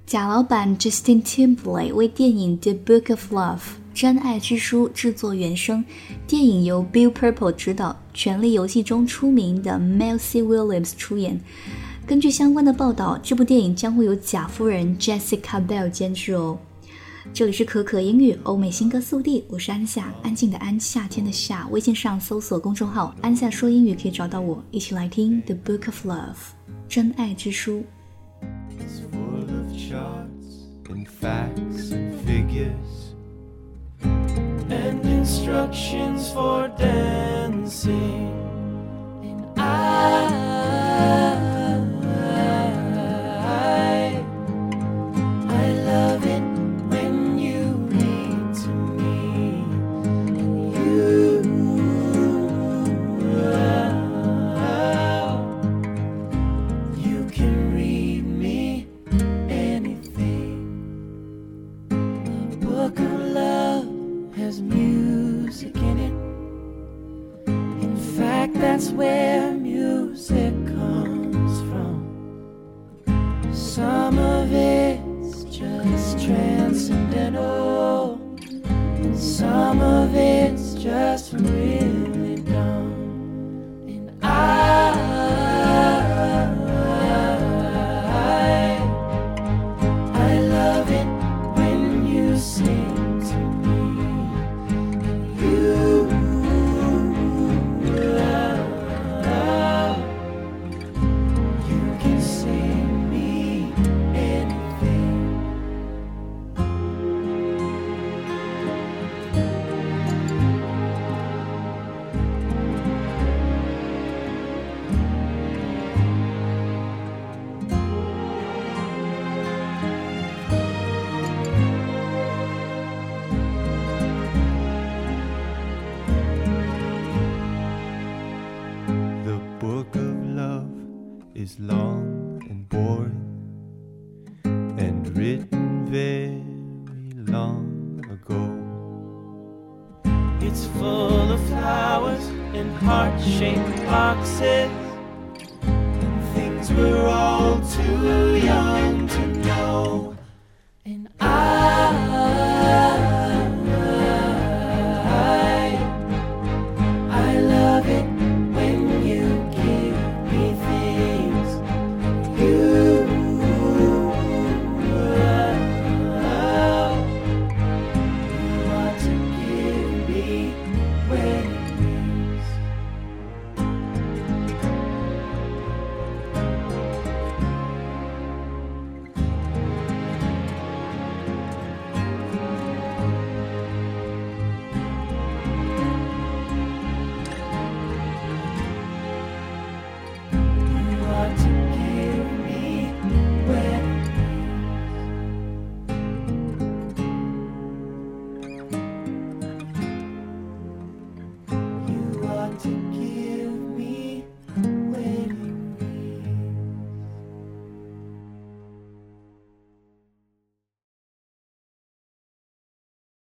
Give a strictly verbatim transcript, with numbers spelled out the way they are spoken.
贾老板 Justin Timberlake 为电影 The Book of Love 真爱之书制作原声，电影由 Bill Purple 执导，权力游戏中出名的 Maisie Williams 出演。根据相关的报道，这部电影将会由贾夫人 Jessica Biel 监制哦。这里是可可英语欧美新歌速递，我是安夏，安静的安，夏天的夏。微信上搜索公众号安夏说英语可以找到我，一起来听 The Book of Love 真爱之书。 It's full of charts and facts and figures and instructions for dancing. And I, I, I love it when you read to me. And you, you can read me anything. The book of love has music in it. In fact, that's where music comes from. Some of it's just transcendental, and some of it's just really dumb. And I, I love it when you sing to me. You, you can sing me anything. The book of love is long and boring and written very long ago. It's full of flowers and heart-shaped boxes and things we're all too young to know.